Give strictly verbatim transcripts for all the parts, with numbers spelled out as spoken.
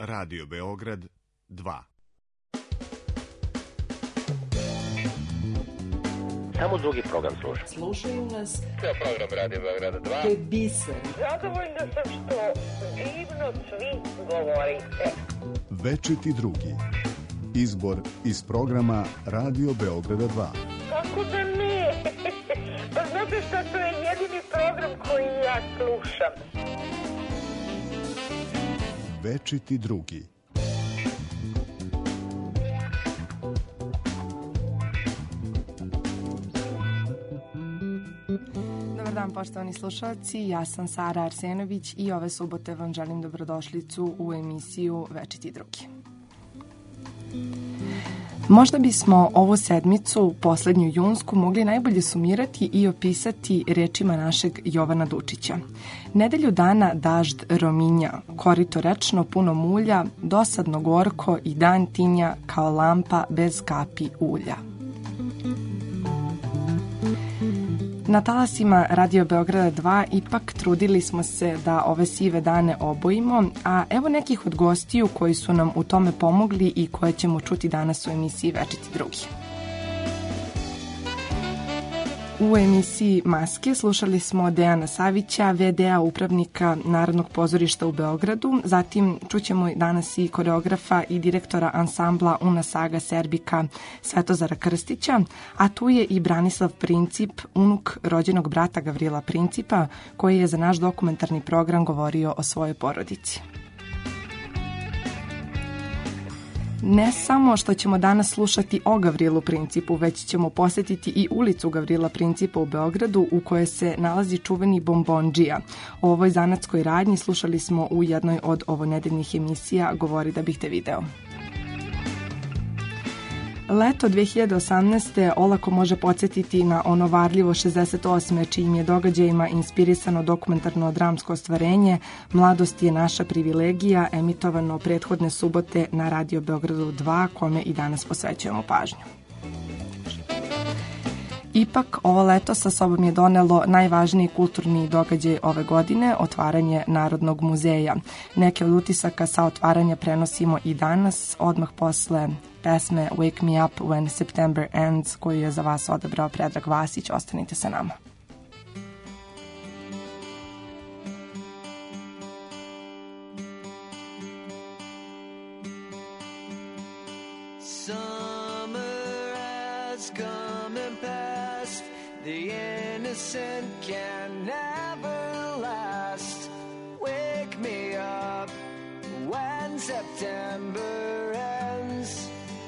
Radio Beograd dva. Samo drugi program sluša. Slušaju nas. To je program Radio Beograda dva. To je biser. Zadovoljna sam što divno svi govorite. Večiti drugi. Izbor iz programa Radio Beograda dva. Kako da ne? Pa znate šta, to je jedini program koji ja slušam. Večiti drugi. Dobar dan, poštovani slušalci, ja sam Sara Arsenović i ove subote vam želim dobrodošlicu u emisiju Večiti drugi. Možda bismo ovu sedmicu, poslednju junsku, mogli najbolje sumirati i opisati rečima našeg Jovana Dučića. Nedelju dana dažd rominja, korito rečno puno mulja, dosadno gorko i dan tinja kao lampa bez kapi ulja. Na talasima Radio Beograda dva ipak trudili smo se da ove sive dane obojimo, a evo nekih od gostiju koji su nam u tome pomogli i koje ćemo čuti danas u emisiji Večiti drugi. U emisiji Maske slušali smo Dejana Savića, ve de a upravnika Narodnog pozorišta u Beogradu, zatim čućemo danas i koreografa i direktora ansambla Una Saga Serbika Svetozara Krstića, a tu je i Branislav Princip, unuk rođenog brata Gavrila Principa, koji je za naš dokumentarni program govorio o svojoj porodici. Ne samo što ćemo danas slušati o Gavrilu Principu, već ćemo posetiti i ulicu Gavrila Principa u Beogradu u kojoj se nalazi čuveni bombondžija. O ovoj zanatskoj radnji slušali smo u jednoj od ovonedeljnih emisija Govori da bih te video. Leto dve hiljade osamnaeste olako može podsjetiti na ono varljivo šezdeset osme čijim je događajima inspirisano dokumentarno dramsko ostvarenje Mladost je naša privilegija, emitovano prethodne subote na Radio Beogradu dva, kome i danas posvećujemo pažnju. Ipak, ovo leto sa sobom je donelo najvažniji kulturni događaj ove godine, otvaranje Narodnog muzeja. Neke od utisaka sa otvaranja prenosimo i danas, odmah posle pesme Wake Me Up When September Ends, koju je za vas odabrao Predrag Vasić. Ostanite sa nama. The innocent can never last. Wake me up when September ends.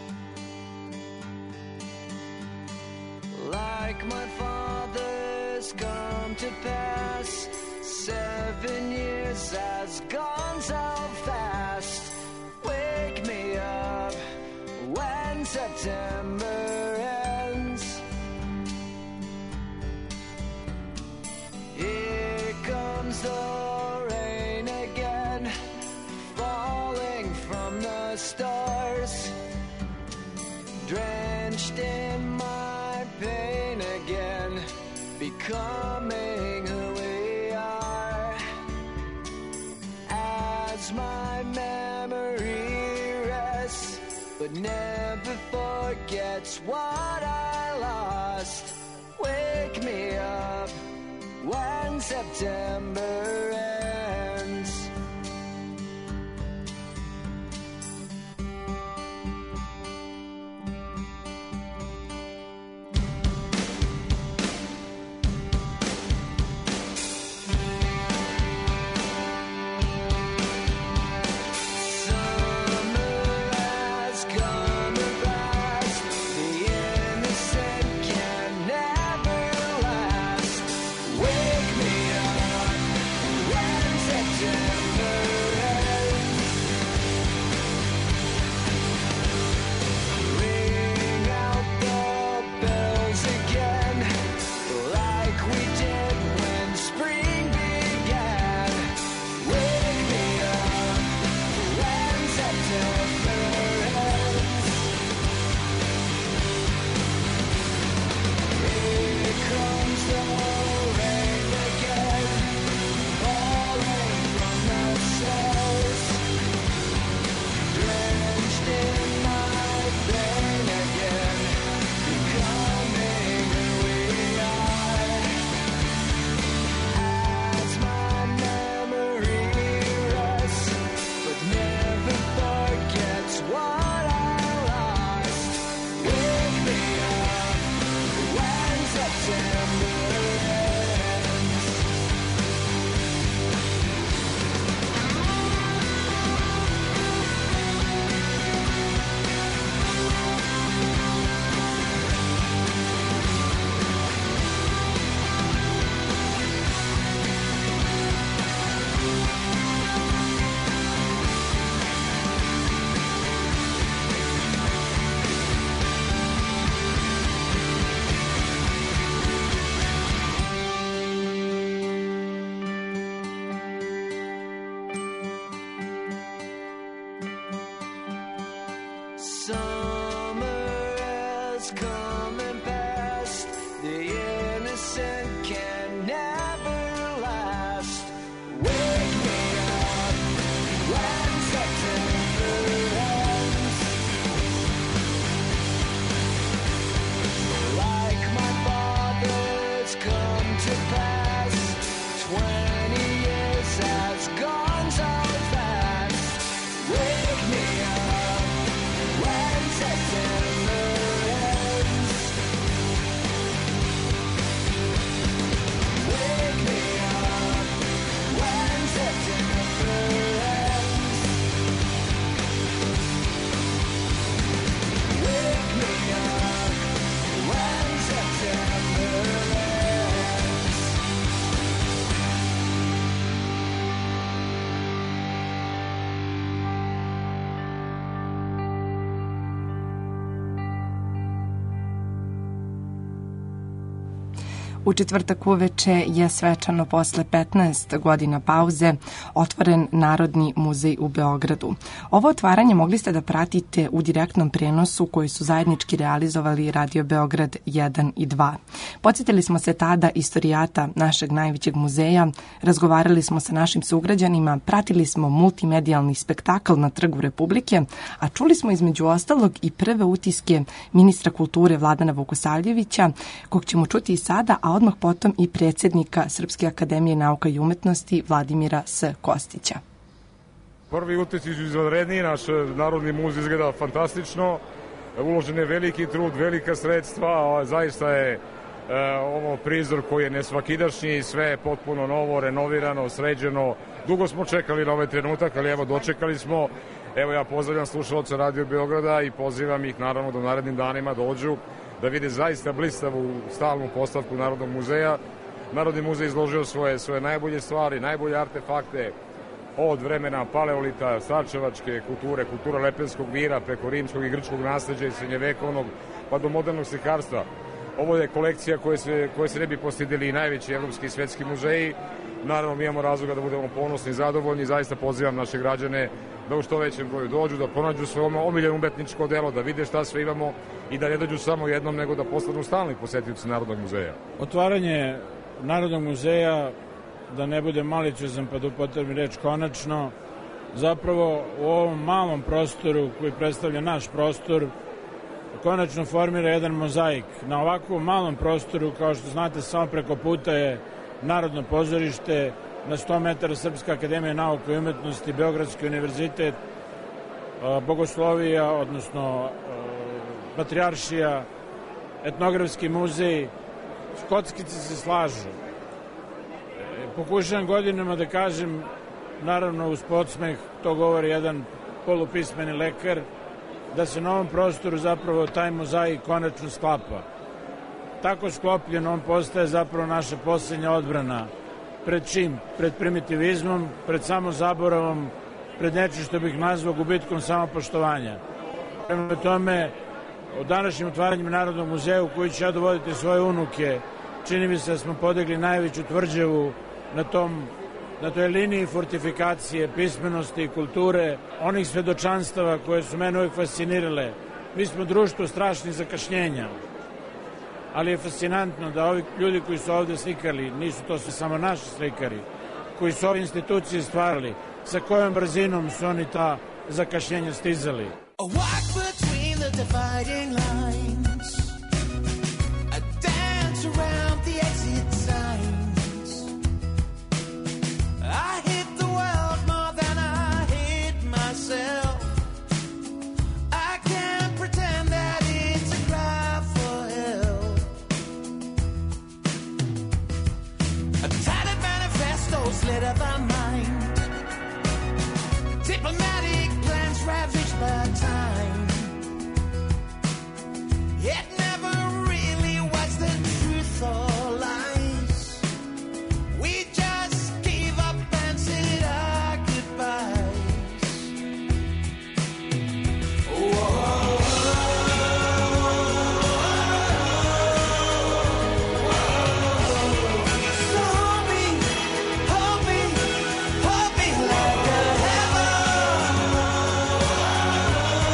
Like my father's come to pass, seven years has gone so fast. Wake me up when September ends. Here comes the rain again, falling from the stars, drenched in my pain again, becoming who we are. As my memory rests, but never forgets what I lost. Wake me up when September ends. Wake me up U četvrtak uveče je svečano posle petnaest godina pauze otvoren Narodni muzej u Beogradu. Ovo otvaranje mogli ste da pratite u direktnom prenosu koji su zajednički realizovali Radio Beograd jedan i dva. Podsjetili smo se tada istorijata našeg najvećeg muzeja, razgovarali smo sa našim sugrađanima, pratili smo multimedijalni spektakl na Trgu Republike, a čuli smo između ostalog i prve utiske ministra kulture Vladana Vukosavljevića, kog ćemo čuti i sada, a odmah potom i predsjednika Srpske akademije nauka i umetnosti Vladimira S. Kostića. Prvi utisci su izvanredni, naš Narodni muzej izgleda fantastično, uložen je veliki trud, velika sredstva, zaista je e, ovo prizor koji je nesvakidašnji, sve je potpuno novo, renovirano, sređeno. Dugo smo čekali na ovaj trenutak, ali evo dočekali smo. Evo ja pozdravljam slušalce Radio Beograda i pozivam ih naravno da u narednim danima dođu da vide zaista blistavu stalnu postavku Narodnog muzeja. Narodni muzej izložio svoje, svoje najbolje stvari, najbolje artefakte od vremena paleolita, starčevačke kulture, kultura lepenskog vira, preko rimskog i grčkog nasleđa i srednjevekovnog, pa do modernog slikarstva. Ovo je kolekcija koje se, koje se ne bi postidili i najveći evropski i svetski muzeji. Naravno, mi imamo razloga da budemo ponosni i zadovoljni. Zaista pozivam naše građane da u što većem broju dođu, da pronađu svoje omiljeno umetničko delo, da vide šta sve imamo i da ne dođu samo jednom, nego da postanu stalni posetioci Narodnog muzeja. Otvaranje Narodnog muzeja, da ne bude maliciozan pa da upotrebim reč konačno, zapravo u ovom malom prostoru koji predstavlja naš prostor, konačno formira jedan mozaik. Na ovakvom malom prostoru, kao što znate, samo preko puta je Narodno pozorište, na sto metara Srpska akademija nauka i umetnosti, Beogradski univerzitet, Bogoslovija, odnosno Patrijaršija, Etnografski muzej, kockice se slažu. Pokušavam godinama da kažem, naravno uz podsmeh, to govori jedan polupismeni lekar, da se na ovom prostoru zapravo taj mozaik konačno sklapa. Tako sklopljen on postaje zapravo naša posljednja odbrana. Pred čim? Pred primitivizmom, pred samozaboravom, pred nečim što bih nazvao gubitkom samopoštovanja. Prema tome, o današnjim otvaranjem Narodnog muzeja u koji ću ja dovoditi svoje unuke, čini mi se da smo podigli najveću tvrđavu na tom, na toj liniji fortifikacije, pismenosti i kulture, onih svedočanstava koje su mene uvijek fascinirale. Mi smo društvo strašnih zakašnjenja, ali je fascinantno da ovi ljudi koji su ovde slikali, nisu to samo naši slikari, koji su ove institucije stvarali, sa kojom brzinom su oni ta zakašnjenja stizali. A walk between the dividing lines, a dance around the exit signs. I hate the world more than I hate myself. I can't pretend that it's a cry for help. A tattered manifesto's lit up our mind. Diplomatic plans ravaged by time. It never really was the truth or lies. We just gave up and said our goodbyes. Whoa. So hold me, hold me, hold me like a hammer.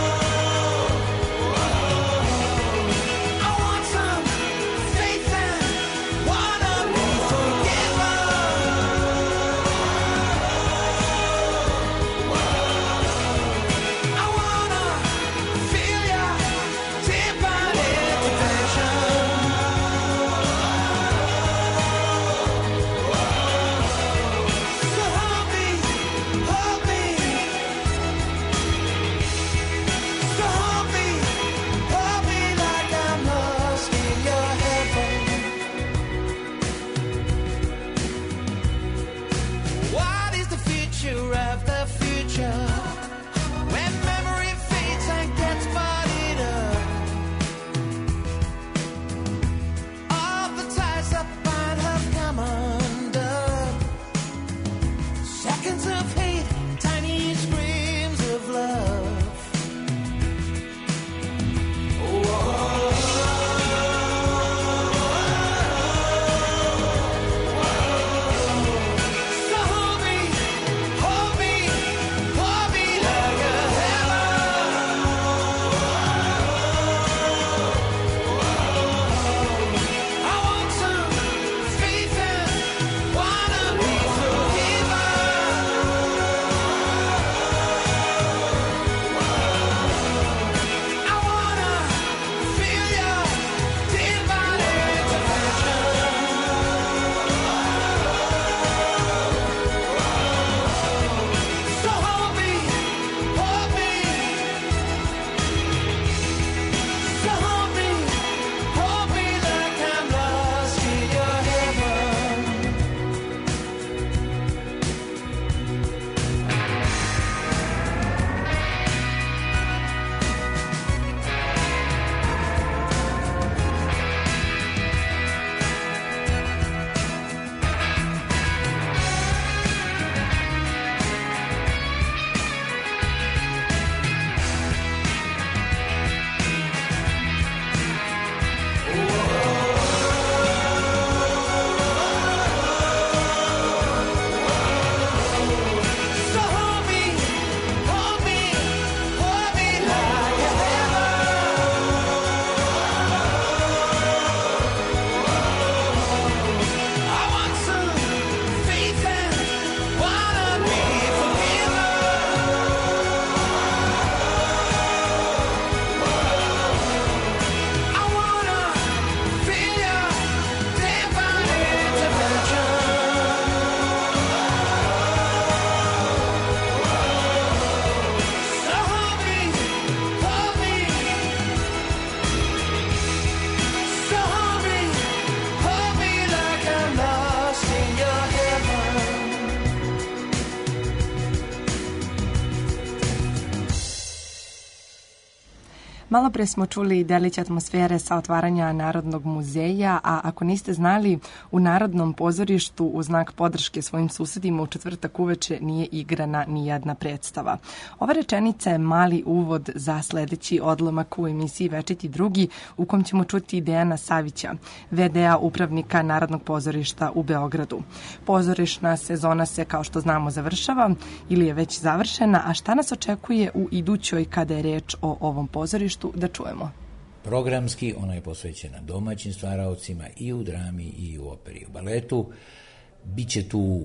Malo pre smo čuli delić atmosfere sa otvaranja Narodnog muzeja, a ako niste znali, u Narodnom pozorištu u znak podrške svojim susedima u četvrtak uveče nije igrana ni jedna predstava. Ova rečenica je mali uvod za sledeći odlomak u emisiji Večiti drugi, u kom ćemo čuti Dejana Savića, ve de a upravnika Narodnog pozorišta u Beogradu. Pozorišna sezona se, kao što znamo, završava ili je već završena, a šta nas očekuje u idućoj kada je reč o ovom pozorištu, da čujemo. Programski ona je posvećena domaćim stvaraocima i u drami i u operi i u baletu. Biće tu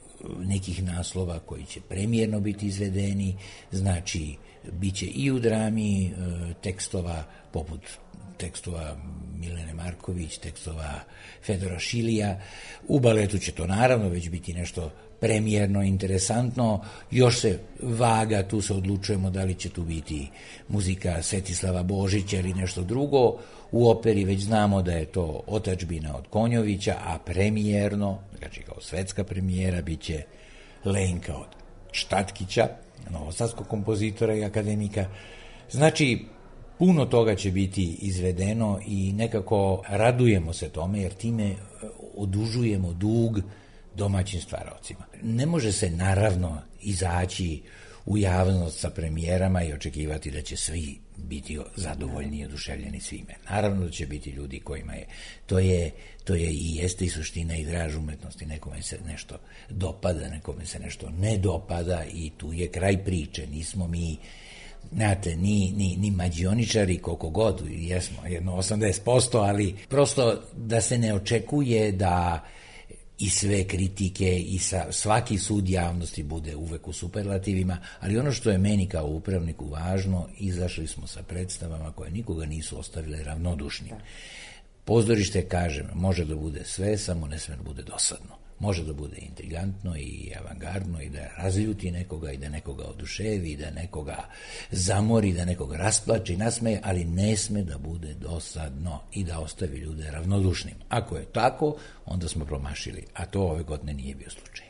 nekih naslova koji će premijerno biti izvedeni, znači biće i u drami tekstova poput tekstova Milene Marković, tekstova Fedora Šilija. U baletu će to naravno već biti nešto premijerno, interesantno, još se vaga, tu se odlučujemo da li će tu biti muzika Svetislava Božića ili nešto drugo. U operi već znamo da je to Otadžbina od Konjovića, a premijerno, znači kao svetska premijera, bit će Lenka od Štatkića, novosadskog kompozitora i akademika. Znači, puno toga će biti izvedeno i nekako radujemo se tome, jer time odužujemo dug domaćim stvaraocima. Ne može se naravno izaći u javnost sa premijerama i očekivati da će svi biti zadovoljni i oduševljeni svime. Naravno da će biti ljudi kojima je, to je, to je i jeste i suština i draž umetnosti, nekome se nešto dopada, nekome se nešto ne dopada i tu je kraj priče, nismo mi znate, ni, ni, ni mađioničari koliko god, jesmo jedno osamdeset posto, ali prosto da se ne očekuje da i sve kritike i sa, svaki sud javnosti bude uvek u superlativima, ali ono što je meni kao upravniku važno, izašli smo sa predstavama koje nikoga nisu ostavile ravnodušnim. Pozorište, kažem, može da bude sve, samo ne sme da bude dosadno. Može da bude intrigantno i avangardno i da razljuti nekoga i da nekoga oduševi i da nekoga zamori, da nekoga rasplače i nasmeje, ali ne sme da bude dosadno i da ostavi ljude ravnodušnim. Ako je tako, onda smo promašili, a to ove godine nije bio slučaj.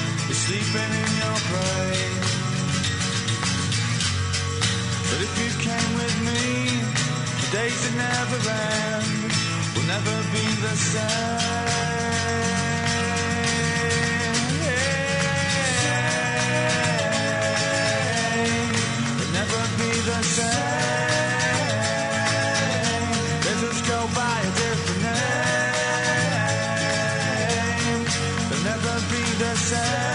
But if you can't hang with me. The days that never end will never be the same. Will never be the same. Let's just go by a different name. Will never be the same.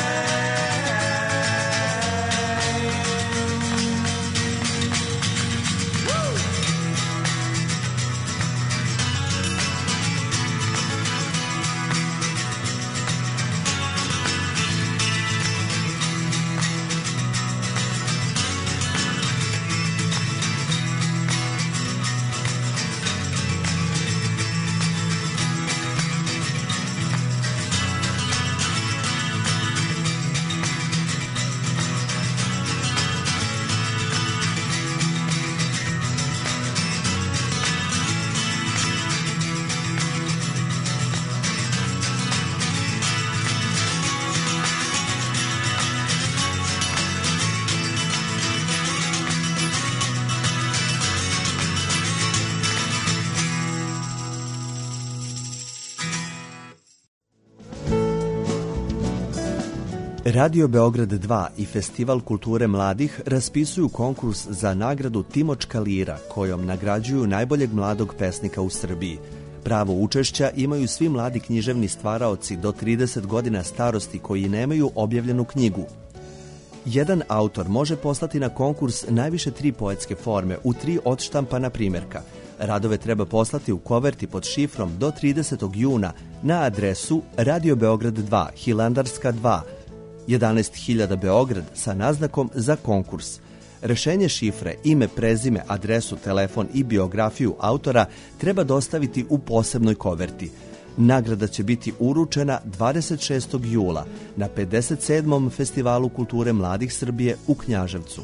Radio Beograd dva i Festival kulture mladih raspisuju konkurs za nagradu Timočka lira, kojom nagrađuju najboljeg mladog pesnika u Srbiji. Pravo učešća imaju svi mladi književni stvaraoci do trideset godina starosti koji nemaju objavljenu knjigu. Jedan autor može poslati na konkurs najviše tri poetske forme u tri odštampana primjerka. Radove treba poslati u koverti pod šifrom do tridesetog juna na adresu Radio Beograd dva, Hilandarska dva, jedanaest hiljada Beograd sa naznakom za konkurs. Rešenje šifre, ime, prezime, adresu, telefon i biografiju autora treba dostaviti u posebnoj koverti. Nagrada će biti uručena dvadeset šestog jula na pedeset sedmom Festivalu kulture mladih Srbije u Knjaževcu.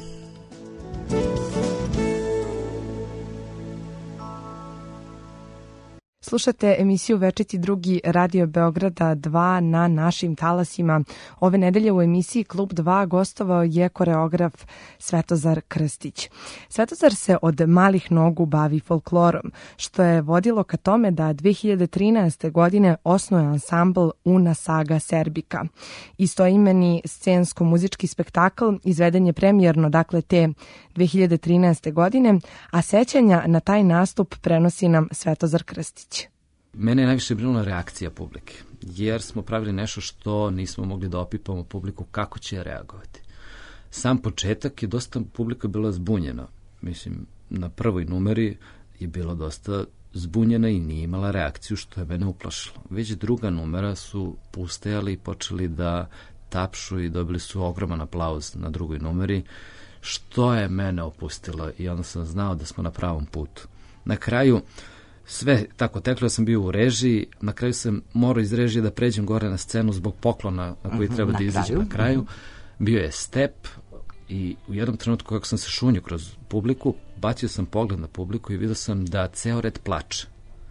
Slušate emisiju Večiti drugi Radio Beograda dva na našim talasima. Ove nedelje u emisiji Klub dva gostovao je koreograf Svetozar Krstić. Svetozar se od malih nogu bavi folklorom, što je vodilo ka tome da dve hiljade trinaeste. godine osnuje ansambl Una Saga Serbika. Istoimeni scensko-muzički spektakl izveden je premijerno, dakle, te dve hiljade trinaeste. godine, a sećanja na taj nastup prenosi nam Svetozar Krstić. Mene je najviše brinula reakcija publike, jer smo pravili nešto što nismo mogli da opipamo publiku kako će reagovati. Sam početak je dosta publika bila zbunjena. Mislim, na prvoj numeri je bilo dosta zbunjena i nije imala reakciju, što je mene uplašilo. Već druga numera su pustajali i počeli da tapšu i dobili su ogroman aplauz na drugoj numeri, što je mene opustilo i onda sam znao da smo na pravom putu. Na kraju sve tako teklo, ja sam bio u režiji, na kraju sam morao iz režije da pređem gore na scenu zbog poklona na koji treba da izađem na kraju. Bio je step i u jednom trenutku kako sam se šunio kroz publiku, bacio sam pogled na publiku i vidio sam da ceo red plače.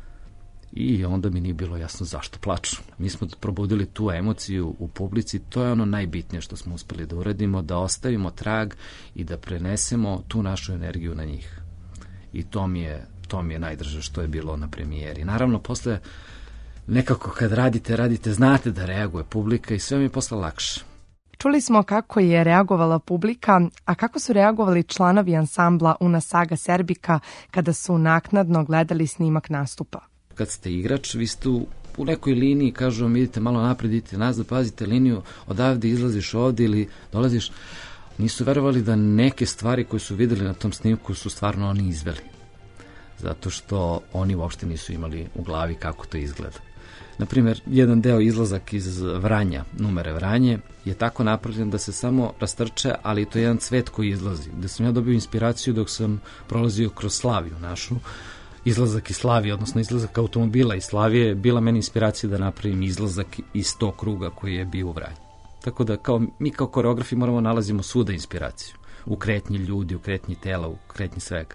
I onda mi nije bilo jasno zašto plaču. Mi smo probudili tu emociju u publici, to je ono najbitnije što smo uspeli da uradimo, da ostavimo trag i da prenesemo tu našu energiju na njih. I to mi je To mi je najdrže što je bilo na premijeri. Naravno, posle nekako kad radite, radite, znate da reaguje publika i sve mi je posle lakše. Čuli smo kako je reagovala publika, a kako su reagovali članovi ansambla Una Saga Serbika kada su naknadno gledali snimak nastupa? Kad ste igrač, vi ste u, u nekoj liniji, kažu vam idite malo napred, idite nazad, pazite liniju, odavde izlaziš ovde ili dolaziš. Nisu verovali da neke stvari koje su videli na tom snimku su stvarno oni izveli. Zato što oni uopšte nisu imali u glavi kako to izgleda. Naprimjer, jedan deo izlazak iz Vranja, numere Vranje, je tako napravljen da se samo rastrče, ali to je jedan cvet koji izlazi. Da sam ja dobio inspiraciju dok sam prolazio kroz Slaviju našu. Izlazak iz Slavije, odnosno izlazak automobila iz Slavije, bila meni inspiracija da napravim izlazak iz tog kruga koji je bio u Vranju. Tako da kao, mi kao koreografi moramo nalazimo svuda inspiraciju. U kretnji ljudi, u kretnji tela, u kretnji svega.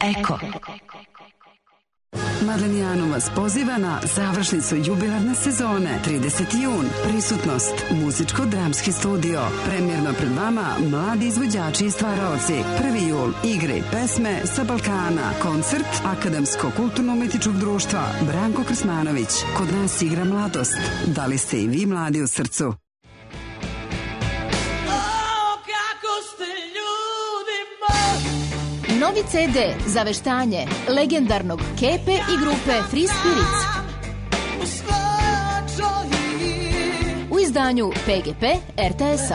Eko. Madlenijanu vas poziva na završnicu jubilarne sezone, trideseti jun. Prisutnost, muzičko-dramski studio. Premjerno pred vama mladi izvođači i stvaraoci. prvi jul, igre, pesme sa Balkana. Koncert Akademsko-kulturno-umetičkog društva Branko Krsmanović. Kod nas igra mladost. Da li ste i vi mladi u srcu? Novi ce de za veštanje legendarnog Kepe i grupe Free Spirits. U izdanju pe ge pe er te es-a.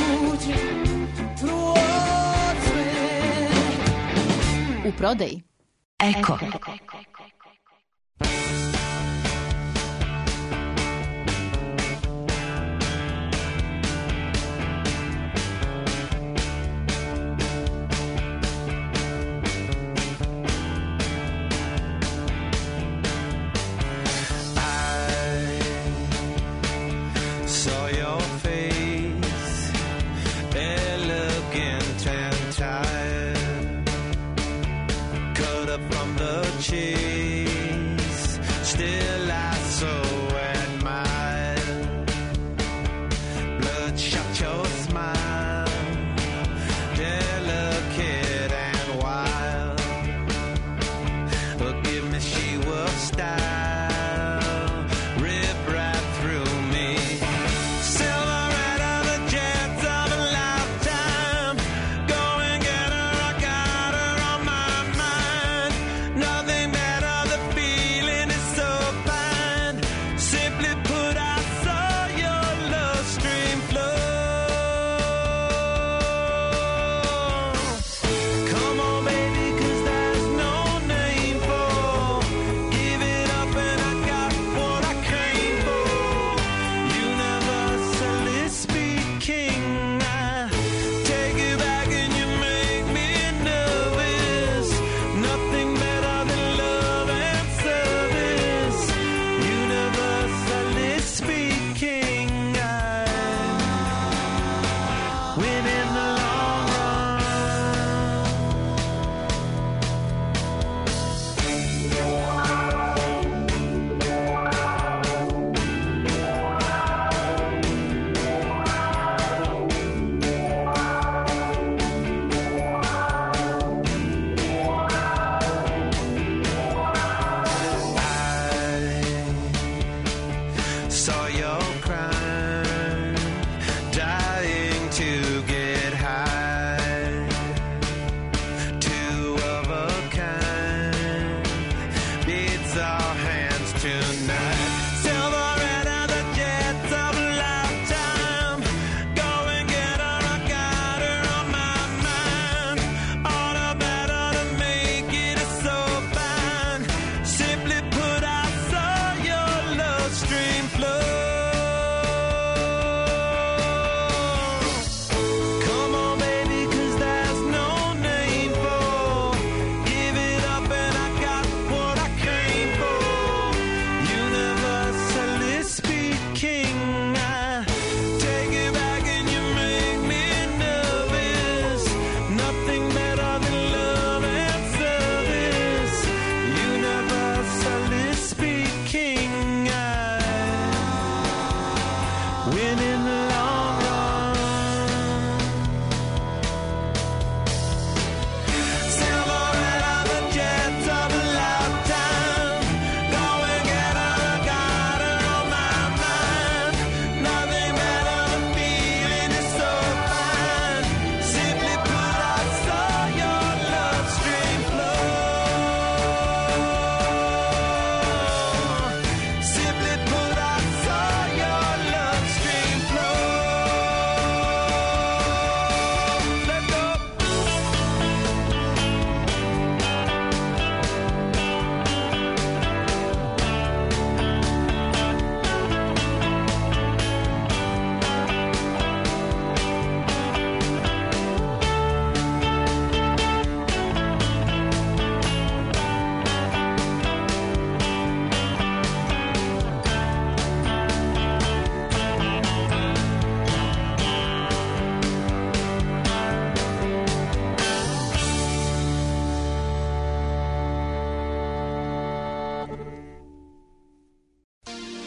U prodaji Eko. Cheese.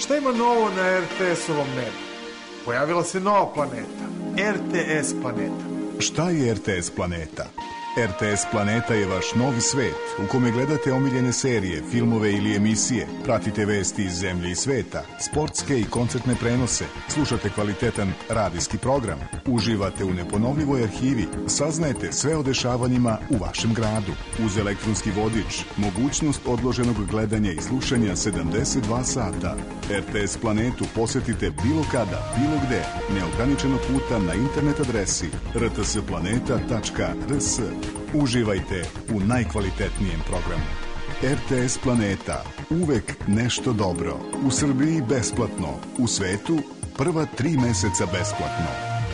Šta ima novo na er te es-ovom nebu? Pojavila se nova planeta, er te es planeta. Šta je er te es planeta? er te es Planeta je vaš novi svet u kome gledate omiljene serije, filmove ili emisije, pratite vesti iz zemlje i sveta, sportske i koncertne prenose, slušate kvalitetan radijski program, uživate u neponovljivoj arhivi, saznajete sve o dešavanjima u vašem gradu. Uz elektronski vodič, mogućnost odloženog gledanja i slušanja sedamdeset dva sata. er te es Planetu posetite bilo kada, bilo gde, neograničeno puta na internet adresi er te es planeta tačka er es. Uživajte u najkvalitetnijem programu. er te es Planeta. Uvek nešto dobro. U Srbiji besplatno. U svetu prva tri meseca besplatno.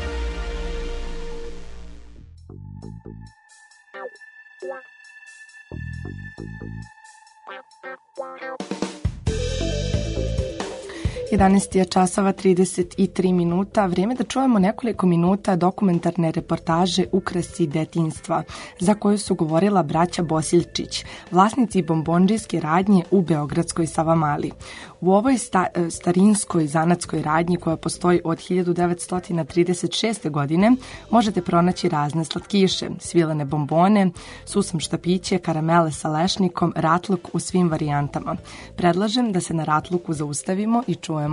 jedanaest je časova trideset tri minuta, vrijeme da čujemo nekoliko minuta dokumentarne reportaže Ukrasi detinjstva, za koju su govorila braća Bosiljčić, vlasnici bombondžijske radnje u beogradskoj Savamali. U ovoj sta, starinskoj zanatskoj radnji koja postoji od hiljadu devetsto trideset šeste. godine možete pronaći razne slatkiše, svilene bombone, susam štapiće, karamele sa lešnikom, ratluk u svim varijantama. Predlažem da se na ratluku zaustavimo i čujemo.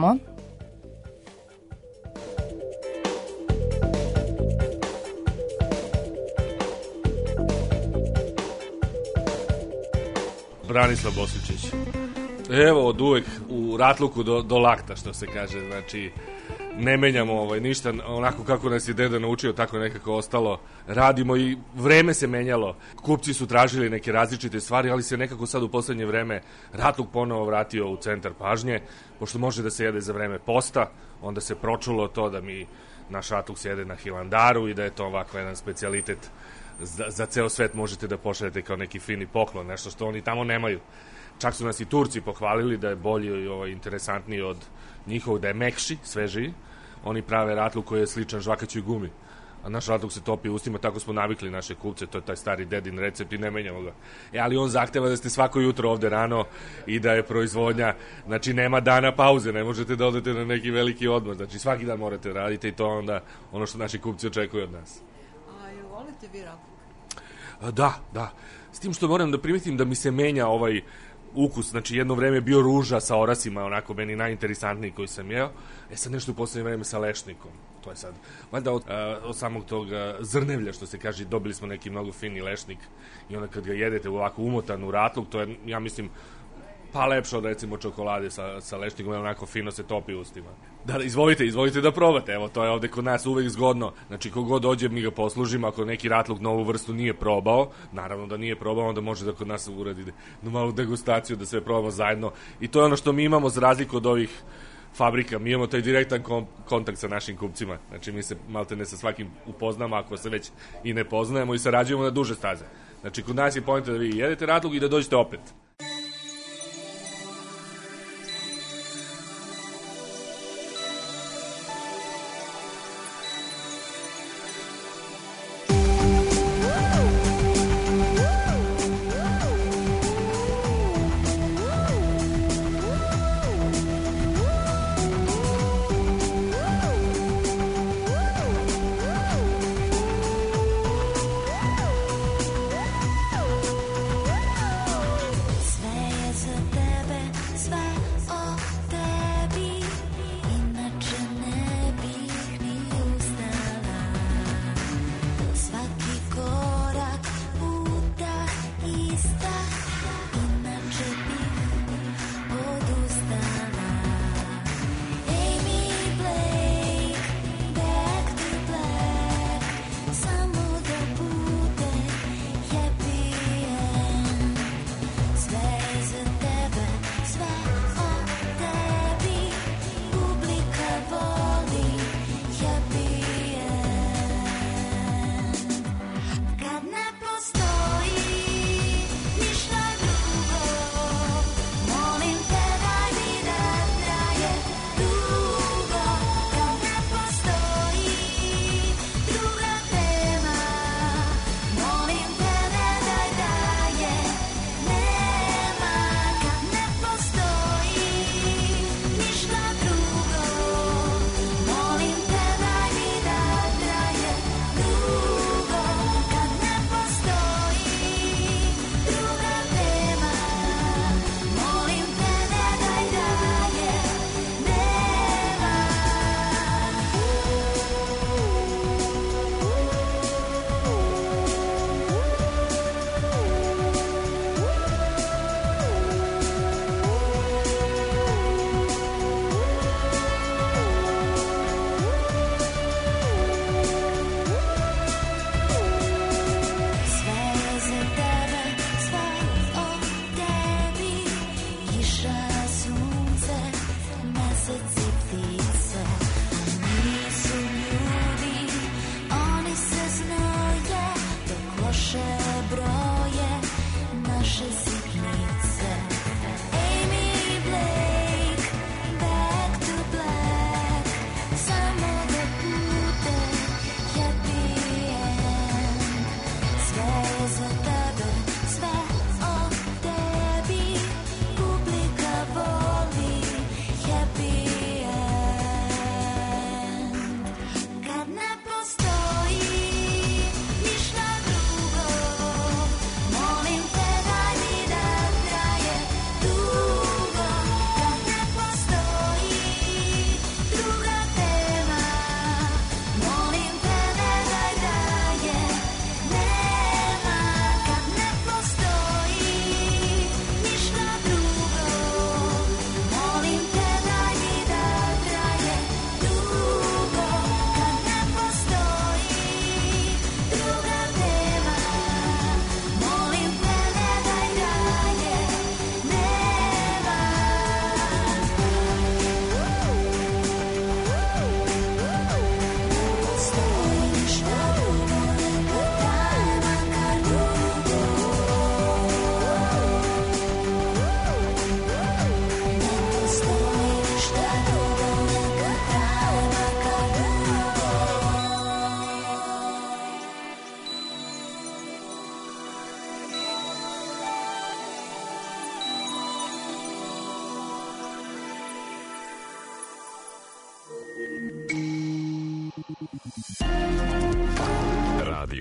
Branislav Bosiljčić. Evo, od uvek u ratluku do, do lakta, što se kaže, znači ne menjamo ovaj, ništa, onako kako nas je deda naučio, tako je nekako ostalo. Radimo i vreme se menjalo. Kupci su tražili neke različite stvari, ali se nekako sad u poslednje vreme ratluk ponovo vratio u centar pažnje, pošto može da se jede za vreme posta, onda se pročulo to da mi naš ratluk se jede na Hilandaru i da je to ovako jedan specijalitet za, za ceo svet, možete da pošaljete kao neki fini poklon, nešto što oni tamo nemaju. Čak su nas i Turci pohvalili da je bolji i ovaj, interesantniji od njihovog, da je mekši, svežiji. Oni prave ratluk koji je sličan žvakaćoj gumi. A naš ratluk se topi u ustima, tako smo navikli naše kupce, to je taj stari dedin recept i ne menjamo ga. E, ali on zahteva da ste svako jutro ovde rano i da je proizvodnja, znači nema dana pauze, ne možete da odete na neki veliki odmor, znači svaki dan morate raditi i to onda ono što naši kupci očekuju od nas. A jel volite vi ratluk? A, da, da. S tim što moram da primetim da mi se menja ovaj ukus, znači jedno vreme je bio ruža sa orasima, onako meni najinteresantniji koji sam jeo, e sad nešto u poslednje vreme sa lešnikom, to je sad, valjda od, od samog tog zrnevlja, što se kaže, dobili smo neki mnogo fini lešnik i onda kad ga jedete ovako umotan u ratluk, to je, ja mislim, pa lepše od recimo čokolade sa, sa lešnikom, jer onako fino se topi u ustima. Da, izvolite, izvolite da probate, evo, to je ovde kod nas uvek zgodno, znači kogod dođe mi ga poslužimo, ako neki ratluk novu vrstu nije probao, naravno da nije probao, onda može da kod nas uradi no, malu degustaciju, da sve probamo zajedno, i to je ono što mi imamo za razliku od ovih fabrika, mi imamo taj direktan kom, kontakt sa našim kupcima, znači mi se malte ne sa svakim upoznamo, ako se već i ne poznajemo, i sarađujemo na duže staze, znači kod nas je poenta da vi jedete ratluk i da dođete opet.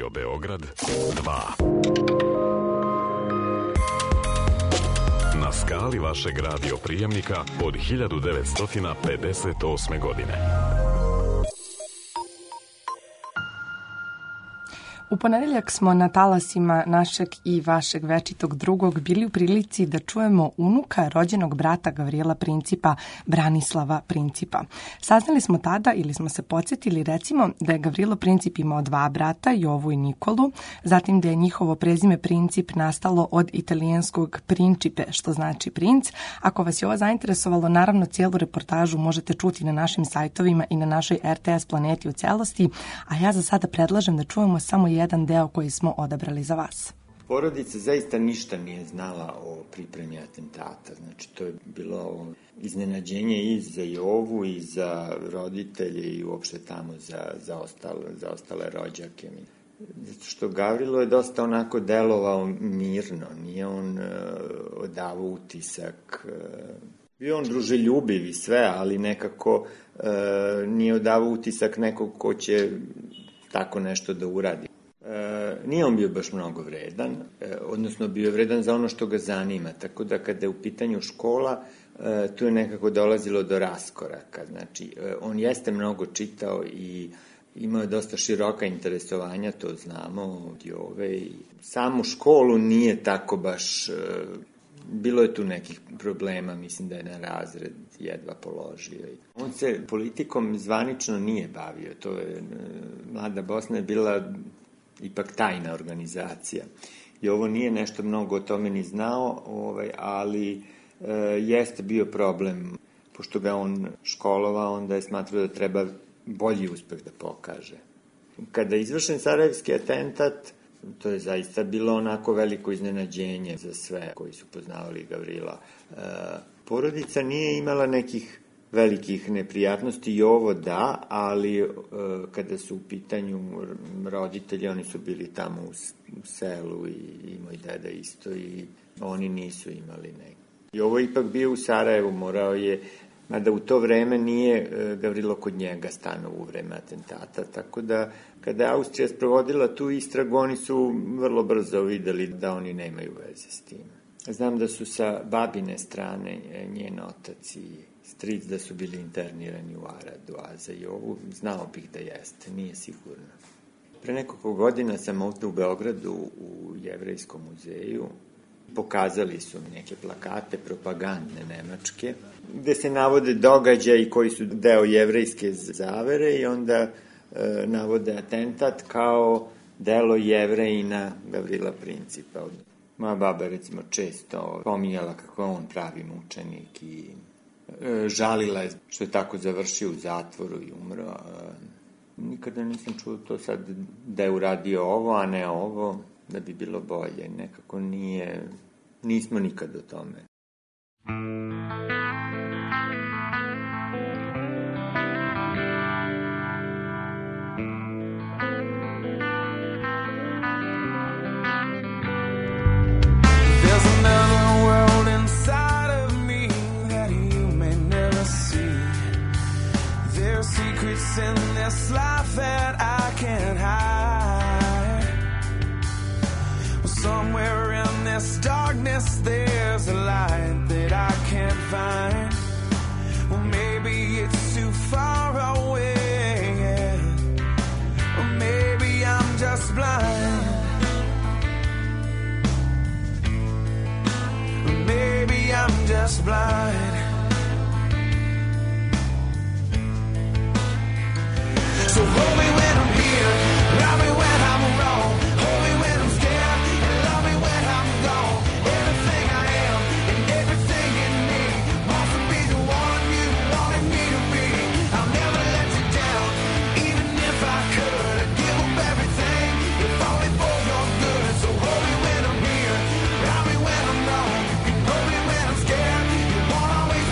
Radio Beograd dva. Na skali vašeg radio prijemnika od hiljadu devetsto pedeset osme godine. U ponedeljak smo na talasima našeg i vašeg večitog drugog bili u prilici da čujemo unuka rođenog brata Gavrila Principa, Branislava Principa. Saznali smo tada ili smo se podsjetili recimo da je Gavrilo Princip imao dva brata, Jovu i Nikolu, zatim da je njihovo prezime Princip nastalo od italijanskog principe, što znači princ. Ako vas je ovo zainteresovalo, naravno cijelu reportažu možete čuti na našim sajtovima i na našoj R T S planeti u celosti, a ja za sada predlažem da čujemo samo jedan deo koji smo odabrali za vas. Porodica zaista ništa nije znala o pripremi atentata. Znači, to je bilo iznenađenje i za Jovu i za roditelje i uopšte tamo za, za, ostale, za ostale rođake. Zato što Gavrilo je dosta onako delovao mirno, nije on uh, odavao utisak. Uh, bio on druželjubiv i sve, ali nekako uh, nije odavao utisak nekog ko će tako nešto da uradi. E, nije on bio baš mnogo vredan, e, odnosno bio je vredan za ono što ga zanima, tako da kada je u pitanju škola, e, tu je nekako dolazilo do raskoraka. Znači, e, on jeste mnogo čitao i imao je dosta široka interesovanja, to znamo od Jove. I samu školu nije tako baš, e, bilo je tu nekih problema, mislim da je na razred jedva položio. On se politikom zvanično nije bavio, to je, Mlada Bosna je bila ipak tajna organizacija. I ovo nije nešto mnogo o tome ni znao, ovaj, ali e, jeste bio problem. Pošto ga on školovao, onda je smatrao da treba bolji uspeh da pokaže. Kada je izvršen sarajevski atentat, to je zaista bilo onako veliko iznenađenje za sve koji su poznavali Gavrila. E, porodica nije imala nekih velikih neprijatnosti i ovo da, ali e, kada su u pitanju roditelji, oni su bili tamo u, u selu i, i moj deda isto i oni nisu imali neki. I ovo je ipak bio u Sarajevu, morao je, mada u to vreme nije e, Gavrilo kod njega stano u vreme atentata, tako da kada je Austrija sprovodila tu istragu, oni su vrlo brzo videli da oni nemaju veze s tim. Znam da su sa babine strane njen otac i stric da su bili internirani u Aradu, a za Jovu znao bih da jeste, nije sigurno. Pre nekoliko godina sam ovde u Beogradu u Jevrejskom muzeju. Pokazali su mi neke plakate propagandne nemačke, gde se navode događaji koji su deo jevrejske zavere i onda e, navode atentat kao delo Jevrejina Gavrila Principa. Moja baba recimo često pominjala kako on pravi mučenik i e, žalila je što je tako završio u zatvoru i umro. E, nikada nisam čuo to sad da je uradio ovo, a ne ovo, da bi bilo bolje. Nekako nije, nismo nikad o tome. In this life that I can't hide. Well, somewhere in this darkness there's a light that I can't find. Well, maybe it's too far away, yeah. Or maybe I'm just blind. Or maybe I'm just blind. So hold me when I'm here, love me when I'm wrong, hold me when I'm scared, and love me when I'm gone. Everything I am and everything in me wants to be the one you wanted me to be. I'll never let you down, even if I could. I'd give up everything, if only for your good. So hold me when I'm here, love me when I'm wrong. You can hold me when I'm scared, you won't always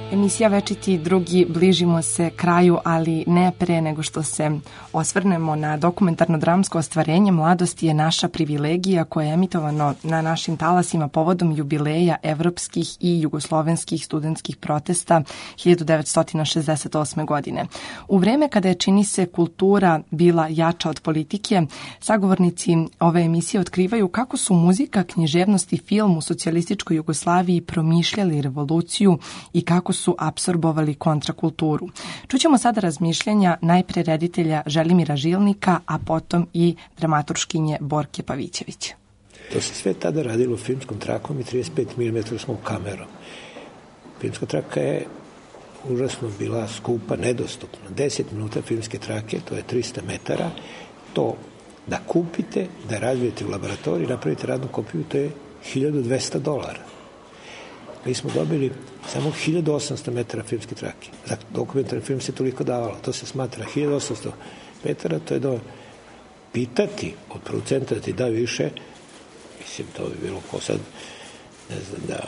Emisija Večiti drugi, bližimo se kraju, ali ne pre nego što se osvrnemo na dokumentarno-dramsko ostvarenje Mladosti je naša privilegija, koje je emitovano na našim talasima povodom jubileja evropskih i jugoslovenskih studentskih protesta hiljadu devetsto šezdeset osme. godine. U vreme kada je, čini se, kultura bila jača od politike, sagovornici ove emisije otkrivaju kako su muzika, književnost i film u socijalističkoj Jugoslaviji promišljali revoluciju i kako su apsorbovali kontrakulturu. Čućemo sada razmišljanja najpre reditelja Želimira Žilnika, a potom i dramaturškinje Borke Pavićević. To se sve tada radilo filmskom trakom i trideset pet milimetara kamerom. Filmska traka je užasno bila skupa, nedostupna. deset minuta filmske trake, to je trista metara. To da kupite, da razvijete u laboratoriji, napravite radnu kopiju, to je hiljadu dvesta dolara. Mi smo dobili samo hiljadu osamsto metara filmske trake. Za dokumentarni film se toliko davalo. To se smatra hiljadu osamsto metara, to je da pitati od producenta da ti da više, mislim, to bi bilo ko sad, ne znam, da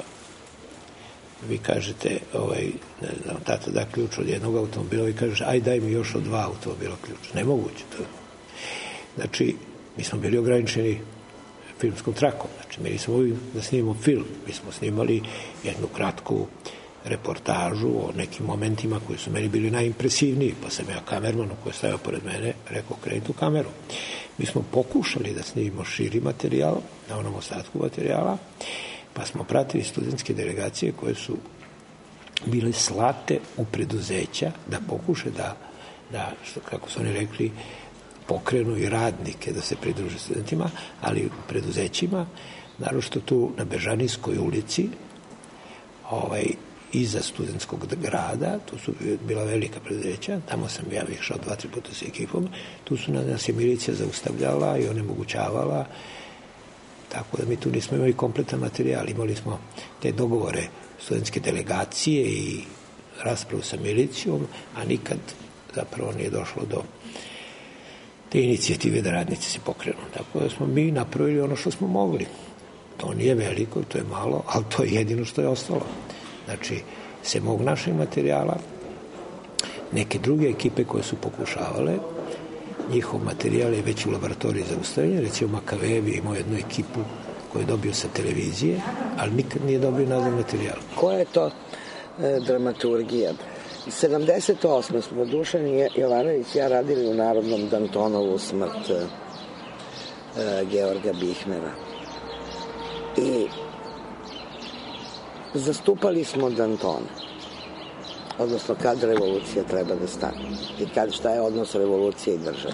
vi kažete, ovaj, ne znam, tata da ključ od jednog automobila i kažeš, aj daj mi još od dva automobila ključ. Nemoguće to. Znači, mi smo bili ograničeni filmskom trakom. Znači, mi nismo uvijek da snimamo film. Mi smo snimali jednu kratku reportažu o nekim momentima koji su meni bili najimpresivniji, pa sam ja kamermanu koji je stajao pored mene rekao, kreni tu kameru. Mi smo pokušali da snimimo širi materijal, na onom ostatku materijala, pa smo pratili studentske delegacije koje su bile slate u preduzeća da pokuše da, da što, kako su oni rekli, pokrenu i radnike da se pridruže studentima, ali u preduzećima, naročito tu na Bežanijskoj ulici, ovaj, iza studentskog grada, tu su bila velika preduzeća, tamo sam ja išao dva, tri puta s ekipom, tu su nas je milicija zaustavljala i onemogućavala, tako da mi tu nismo imali kompletan materijal, imali smo te dogovore studentske delegacije i raspravu sa milicijom, a nikad zapravo nije došlo do te inicijative da radnici se pokrenu. Tako da smo mi napravili ono što smo mogli. To nije veliko, to je malo, ali to je jedino što je ostalo. Znači, se mog našeg materijala, neke druge ekipe koje su pokušavale, njihov materijal je već u laboratoriji zaustavljen, recimo Makavejevi imao jednu ekipu koju je dobio sa televizije, ali nikad nije dobio nazad materijal. Koja je to e, dramaturgija? sedamdeset osme smo Dušan Jovanović i ja radili u Narodnom Dantonovu smrt e, Georga Bihnera. I zastupali smo Dantona. Odnosno kad revolucija treba da stane. I kad šta je odnos revolucije i države.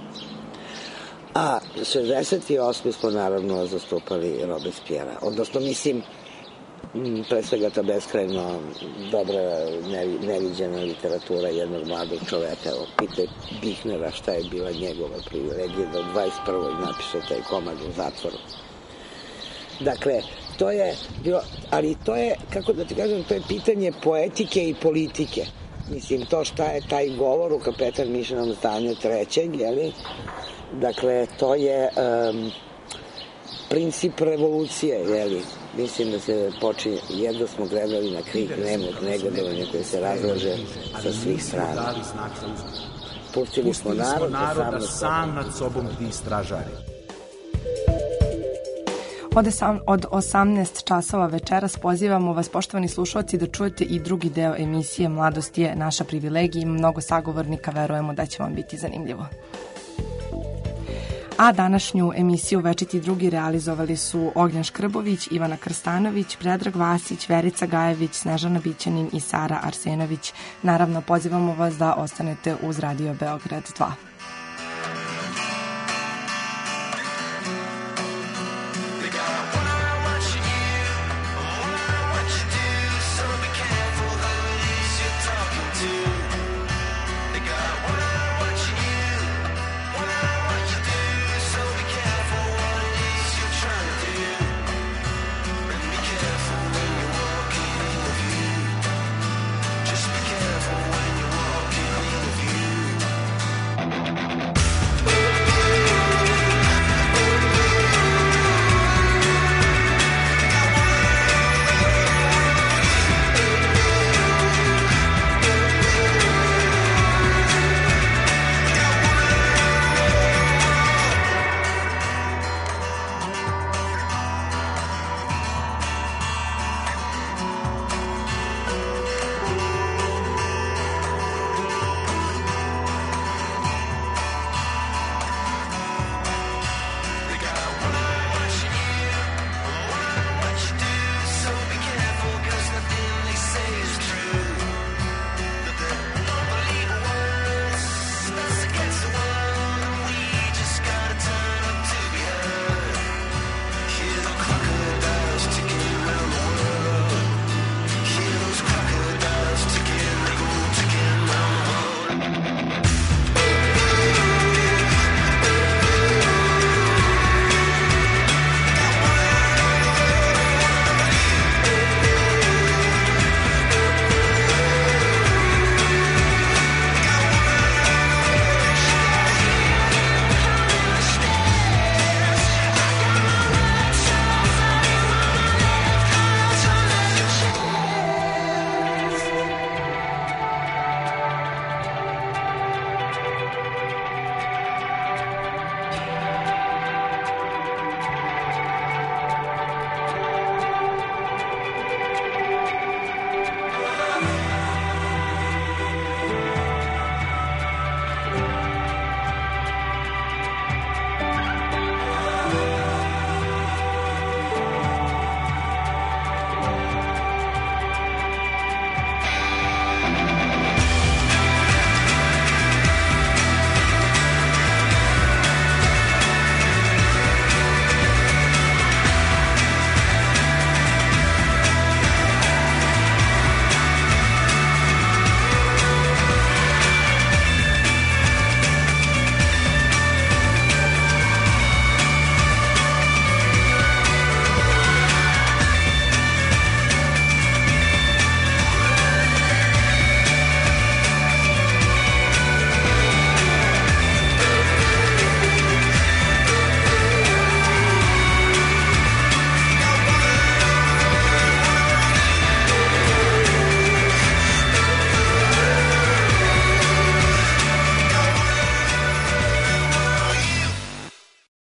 A šezdeset osme smo naravno zastupali Robespierra. Odnosno, mislim, pre svega ta beskrajno dobra, neviđena literatura jednog mladog čoveka. Evo, pitaj Bihnera šta je bila njegova privilegija da u dvadeset prvoj napiše taj komad u zatvoru. Dakle, to je bilo, ali to je, kako da ti kažem, to je pitanje poetike i politike. Mislim, to šta je taj govor u Kapetan Mišenom zdanju trećeg, jeli? Dakle, to je um, princip revolucije, jeli? Mislim da se počinje, jedno smo gledali na krik nemog negodovanja koje se razlaže sa svih strana. Pustili smo narod da sam nad sobom ti stražari. Od osamnaest časova večeras pozivamo vas, poštovani slušalci, da čujete i drugi deo emisije Mladost je naša privilegija. Ima mnogo sagovornika, verujemo da će vam biti zanimljivo. A današnju emisiju Večiti drugi realizovali su Ognjen Škrbović, Ivana Krstanović, Predrag Vasić, Verica Gajević, Snežana Bićanin i Sara Arsenović. Naravno, pozivamo vas da ostanete uz Radio Beograd dva.